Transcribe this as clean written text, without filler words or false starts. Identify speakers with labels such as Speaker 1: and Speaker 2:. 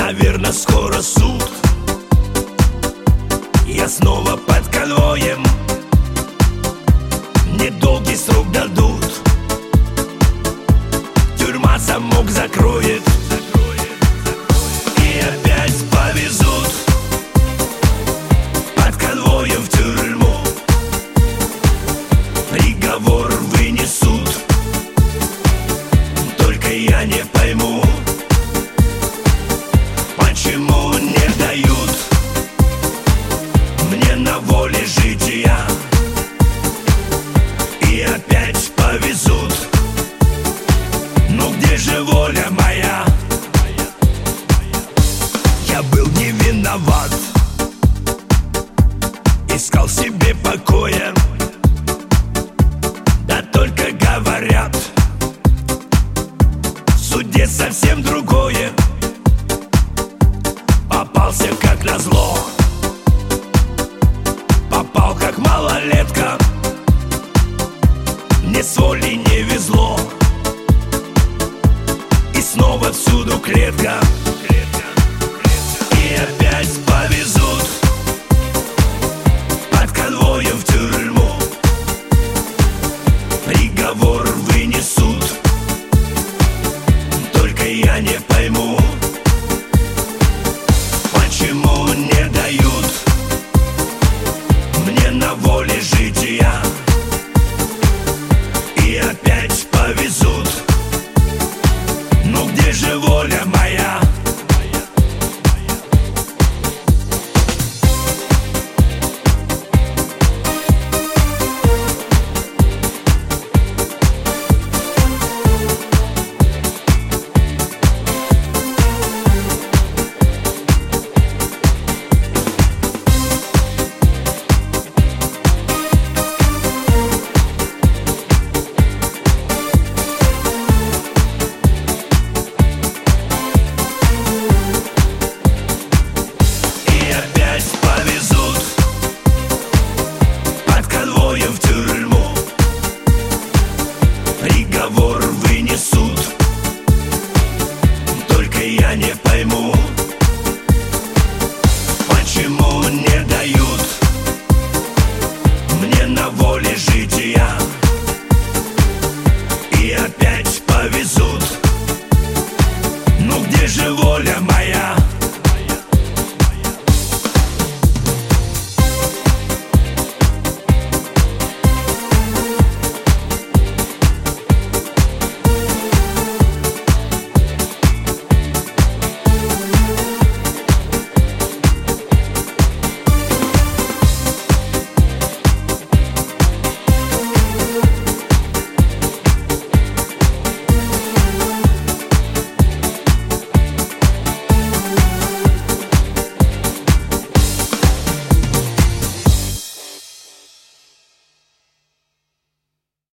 Speaker 1: наверно, скоро суд. Я снова под конвоем, мне долгий срок дадут. Тюрьма замок закроет, и опять повезут под конвоем в тюрьму. Приговор вынесут, только я не пойму, почему не дают мне на воле жития. И опять повезут, ну где же воля моя? Я был не виноват, искал себе покоя. Да только говорят, в суде совсем другое. Попался как назло, попал как малолетка. Мне с волей не везло, и снова всюду клетка. И опять повезут под конвоем в тюрьму. Приговор вынесут, только я не пойму, почему не дают мне на воле жития. И опять повезут, ну где же воля моя? В тюрьму приговор вынесут, только я не пойму, почему не дают мне на воле жития. И опять повезут, ну где же воля моя?